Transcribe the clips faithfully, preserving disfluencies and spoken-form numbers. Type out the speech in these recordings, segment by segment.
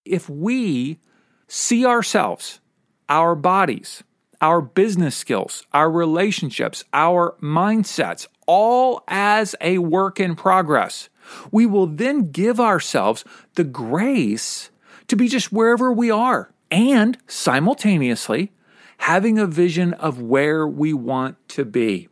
If we see ourselves, our bodies, our business skills, our relationships, our mindsets, all as a work in progress, we will then give ourselves the grace to be just wherever we are and simultaneously having a vision of where we want to be.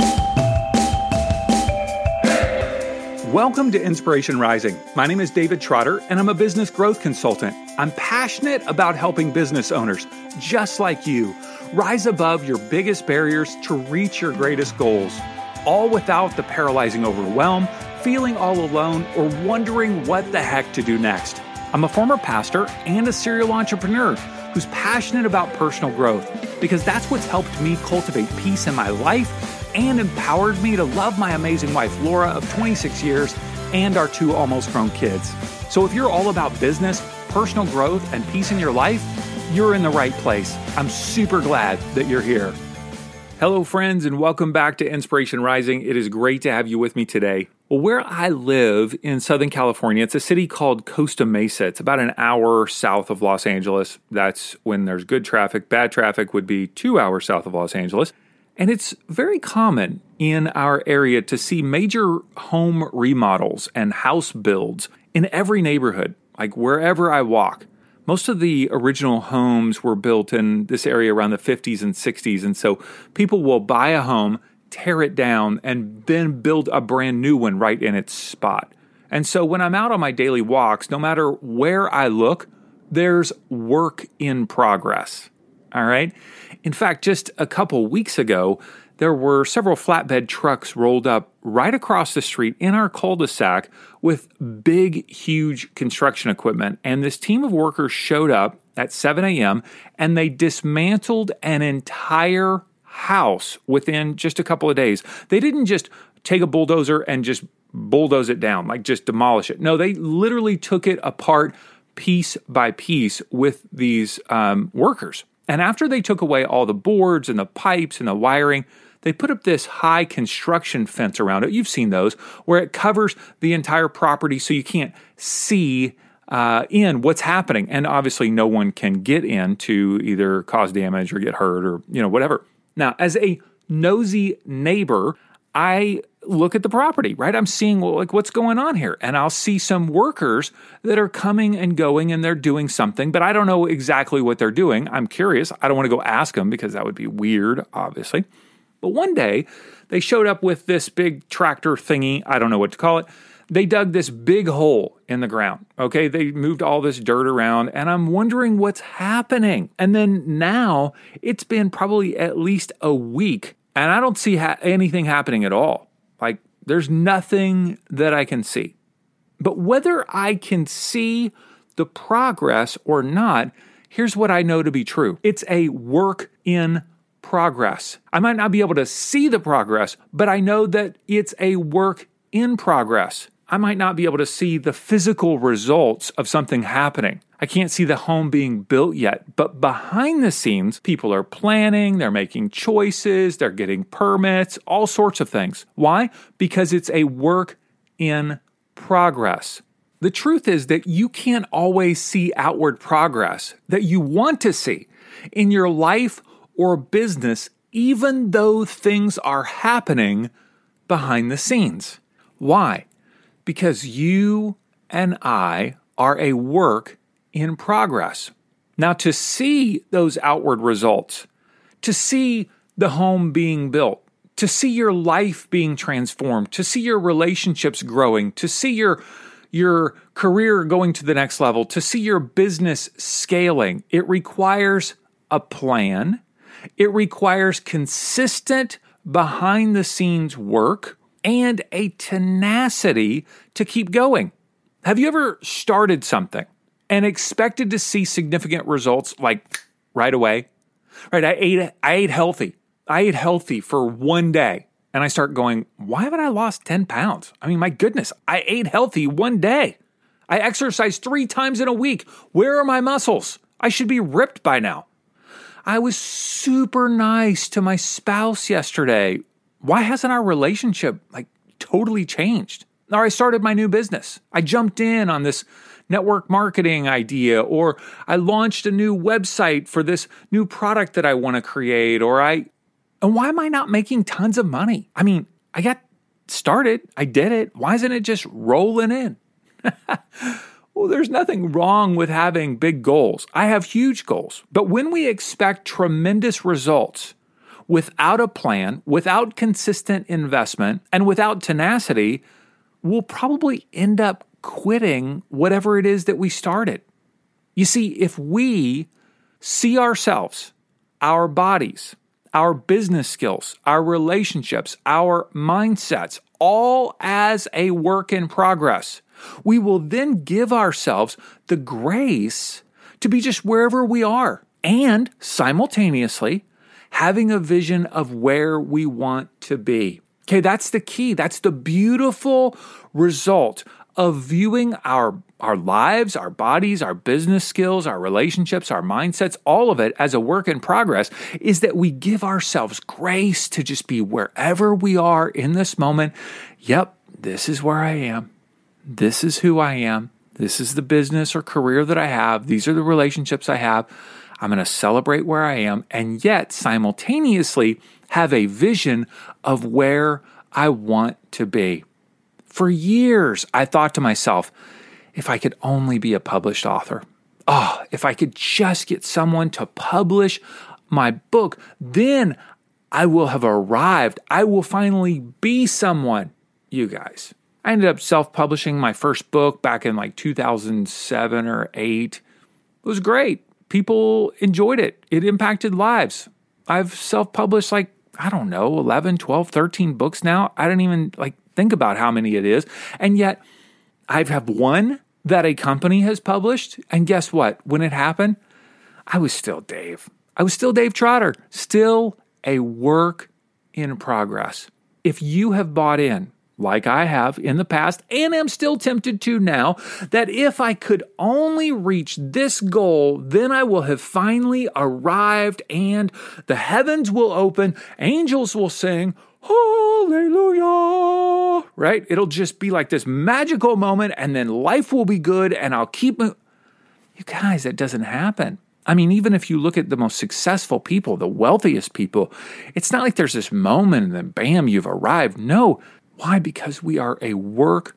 Welcome to Inspiration Rising. My name is David Trotter, and I'm a business growth consultant. I'm passionate about helping business owners, just like you, rise above your biggest barriers to reach your greatest goals, all without the paralyzing overwhelm, feeling all alone, or wondering what the heck to do next. I'm a former pastor and a serial entrepreneur who's passionate about personal growth because that's what's helped me cultivate peace in my life and empowered me to love my amazing wife, Laura, of twenty-six years, and our two almost grown kids. So if you're all about business, personal growth, and peace in your life, you're in the right place. I'm super glad that you're here. Hello, friends, and welcome back to Inspiration Rising. It is great to have you with me today. Well, where I live in Southern California, it's a city called Costa Mesa. It's about an hour south of Los Angeles. That's when there's good traffic. Bad traffic would be two hours south of Los Angeles. And it's very common in our area to see major home remodels and house builds in every neighborhood, like wherever I walk. Most of the original homes were built in this area around the fifties and sixties, and so people will buy a home, tear it down, and then build a brand new one right in its spot. And so when I'm out on my daily walks, no matter where I look, there's work in progress. All right? In fact, just a couple weeks ago, there were several flatbed trucks rolled up right across the street in our cul-de-sac with big, huge construction equipment. And this team of workers showed up at seven a.m. and they dismantled an entire house within just a couple of days. They didn't just take a bulldozer and just bulldoze it down, like just demolish it. No, they literally took it apart piece by piece with these um, workers. And after they took away all the boards and the pipes and the wiring, they put up this high construction fence around it. You've seen those, where it covers the entire property so you can't see uh, in what's happening. And obviously no one can get in to either cause damage or get hurt or, you know, whatever. Now, as a nosy neighbor, I look at the property, right? I'm seeing, well, like, what's going on here? And I'll see some workers that are coming and going and they're doing something, but I don't know exactly what they're doing. I'm curious. I don't want to go ask them because that would be weird, obviously. But one day they showed up with this big tractor thingy. I don't know what to call it. They dug this big hole in the ground. Okay. They moved all this dirt around and I'm wondering what's happening. And then now it's been probably at least a week and I don't see ha- anything happening at all. Like, there's nothing that I can see. But whether I can see the progress or not, here's what I know to be true. It's a work in progress. I might not be able to see the progress, but I know that it's a work in progress. I might not be able to see the physical results of something happening. I can't see the home being built yet, but behind the scenes, people are planning, they're making choices, they're getting permits, all sorts of things. Why? Because it's a work in progress. The truth is that you can't always see outward progress that you want to see in your life or business, even though things are happening behind the scenes. Why? Because you and I are a work in progress. Now, to see those outward results, to see the home being built, to see your life being transformed, to see your relationships growing, to see your, your career going to the next level, to see your business scaling, it requires a plan. It requires consistent behind-the-scenes work and a tenacity to keep going. Have you ever started something and expected to see significant results like right away? Right? I ate I ate healthy. I ate healthy for one day and I start going, why haven't I lost ten pounds? I mean, my goodness, I ate healthy one day. I exercised three times in a week. Where are my muscles? I should be ripped by now. I was super nice to my spouse yesterday. Why hasn't our relationship like totally changed? Or I started my new business. I jumped in on this network marketing idea, or I launched a new website for this new product that I want to create, or I, and why am I not making tons of money? I mean, I got started, I did it. Why isn't it just rolling in? Well, there's nothing wrong with having big goals. I have huge goals. But when we expect tremendous results without a plan, without consistent investment, and without tenacity, we'll probably end up quitting whatever it is that we started. You see, if we see ourselves, our bodies, our business skills, our relationships, our mindsets, all as a work in progress, we will then give ourselves the grace to be just wherever we are and simultaneously having a vision of where we want to be. Okay, that's the key. That's the beautiful result of viewing our, our lives, our bodies, our business skills, our relationships, our mindsets, all of it as a work in progress, is that we give ourselves grace to just be wherever we are in this moment. Yep, this is where I am. This is who I am. This is the business or career that I have. These are the relationships I have. I'm going to celebrate where I am and yet simultaneously have a vision of where I want to be. For years, I thought to myself, if I could only be a published author. Oh, if I could just get someone to publish my book, then I will have arrived. I will finally be someone. You guys. I ended up self-publishing my first book back in like two thousand seven or eight. It was great. People enjoyed it. It impacted lives. I've self-published like, I don't know, eleven, twelve, thirteen books now. I don't even like think about how many it is. And yet I have one that a company has published. And guess what? When it happened, I was still Dave. I was still Dave Trotter, still a work in progress. If you have bought in, like I have in the past, and am still tempted to now, that if I could only reach this goal, then I will have finally arrived and the heavens will open, angels will sing, hallelujah, right? It'll just be like this magical moment and then life will be good and I'll keep... Mo- you guys, that doesn't happen. I mean, even if you look at the most successful people, the wealthiest people, it's not like there's this moment and then bam, you've arrived. No. Why? Because we are a work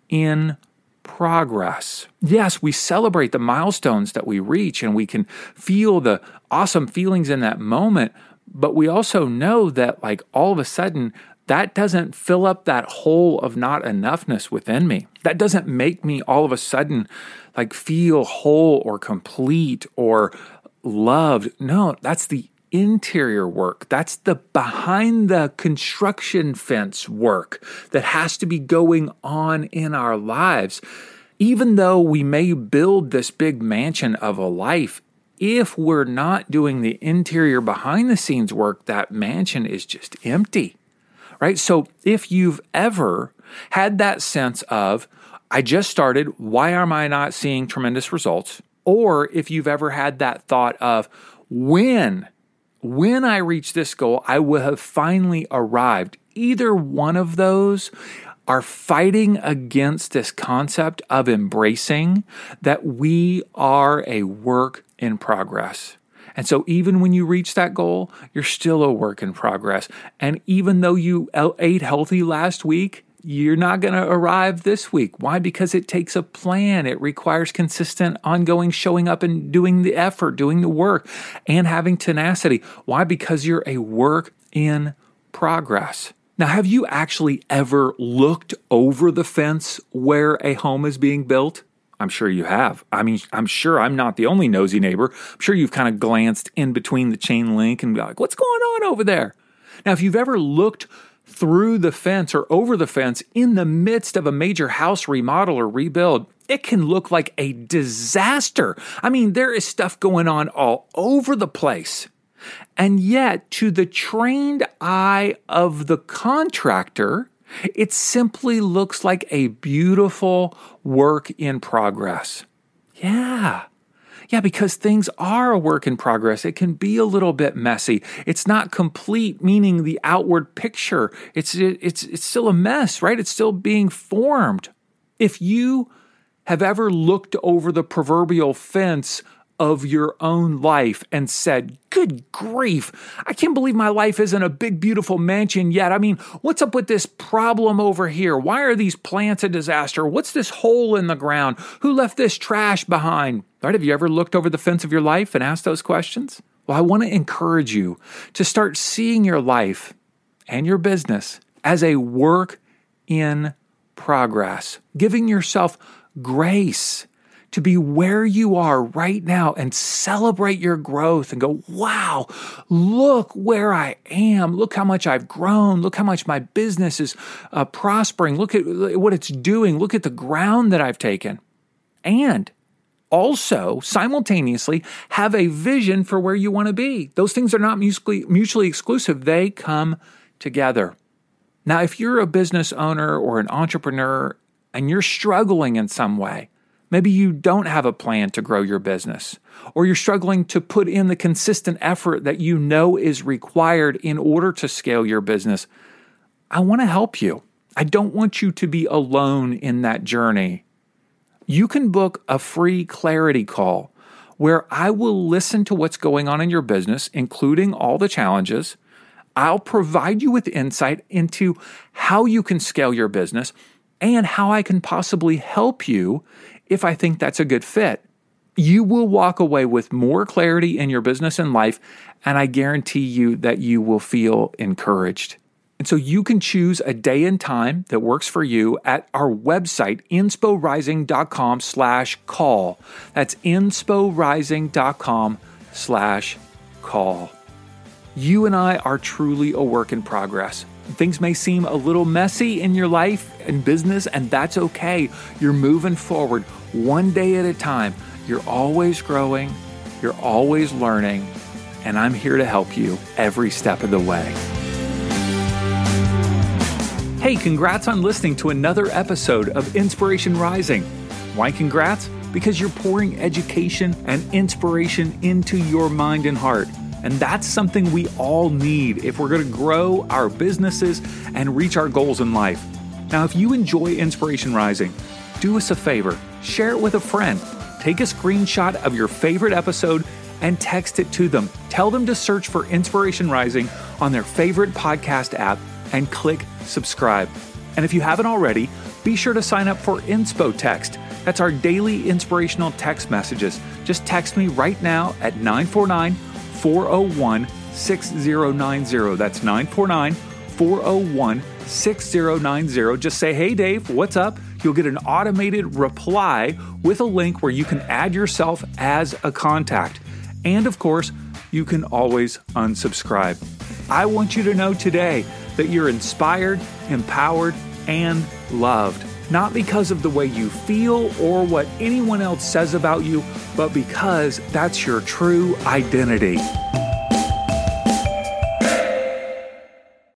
in progress. Yes, we celebrate the milestones that we reach and we can feel the awesome feelings in that moment, but we also know that like all of a sudden that doesn't fill up that hole of not enoughness within me. That doesn't make me all of a sudden like feel whole or complete or loved. No, that's the interior work. That's the behind the construction fence work that has to be going on in our lives. Even though we may build this big mansion of a life, if we're not doing the interior behind the scenes work, that mansion is just empty, right? So if you've ever had that sense of, I just started, why am I not seeing tremendous results? Or if you've ever had that thought of, when When I reach this goal, I will have finally arrived. Either one of those are fighting against this concept of embracing that we are a work in progress. And so even when you reach that goal, you're still a work in progress. And even though you ate healthy last week, you're not going to arrive this week. Why? Because it takes a plan. It requires consistent, ongoing showing up and doing the effort, doing the work, and having tenacity. Why? Because you're a work in progress. Now, have you actually ever looked over the fence where a home is being built? I'm sure you have. I mean, I'm sure I'm not the only nosy neighbor. I'm sure you've kind of glanced in between the chain link and be like, what's going on over there? Now, if you've ever looked through the fence or over the fence in the midst of a major house remodel or rebuild, it can look like a disaster. I mean, there is stuff going on all over the place. And yet, to the trained eye of the contractor, it simply looks like a beautiful work in progress. Yeah. Yeah, because things are a work in progress. It can be a little bit messy. It's not complete, meaning the outward picture. It's it's it's still a mess, right? It's still being formed. If you have ever looked over the proverbial fence of your own life and said, good grief, I can't believe my life isn't a big, beautiful mansion yet. I mean, what's up with this problem over here? Why are these plants a disaster? What's this hole in the ground? Who left this trash behind? Right? Have you ever looked over the fence of your life and asked those questions? Well, I want to encourage you to start seeing your life and your business as a work in progress, giving yourself grace to be where you are right now and celebrate your growth and go, wow, look where I am. Look how much I've grown. Look how much my business is uh, prospering. Look at what it's doing. Look at the ground that I've taken. And also, simultaneously, have a vision for where you want to be. Those things are not mutually, mutually exclusive. They come together. Now, if you're a business owner or an entrepreneur and you're struggling in some way, maybe you don't have a plan to grow your business, or you're struggling to put in the consistent effort that you know is required in order to scale your business, I want to help you. I don't want you to be alone in that journey. You can book a free clarity call where I will listen to what's going on in your business, including all the challenges. I'll provide you with insight into how you can scale your business and how I can possibly help you if I think that's a good fit. You will walk away with more clarity in your business and life, and I guarantee you that you will feel encouraged. And so you can choose a day and time that works for you at our website, insporising.com slash call. That's insporising.com slash call. You and I are truly a work in progress. Things may seem a little messy in your life and business, and that's okay. You're moving forward one day at a time. You're always growing. You're always learning. And I'm here to help you every step of the way. Hey, congrats on listening to another episode of Inspiration Rising. Why congrats? Because you're pouring education and inspiration into your mind and heart. And that's something we all need if we're going to grow our businesses and reach our goals in life. Now, if you enjoy Inspiration Rising, do us a favor, share it with a friend. Take a screenshot of your favorite episode and text it to them. Tell them to search for Inspiration Rising on their favorite podcast app and click subscribe. And if you haven't already, be sure to sign up for Inspo Text. That's our daily inspirational text messages. Just text me right now at nine four nine, four oh one, six oh nine oh. That's nine four nine, four oh one, six oh nine oh. Just say, hey, Dave, what's up? You'll get an automated reply with a link where you can add yourself as a contact. And of course, you can always unsubscribe. I want you to know today that you're inspired, empowered, and loved. Not because of the way you feel or what anyone else says about you, but because that's your true identity.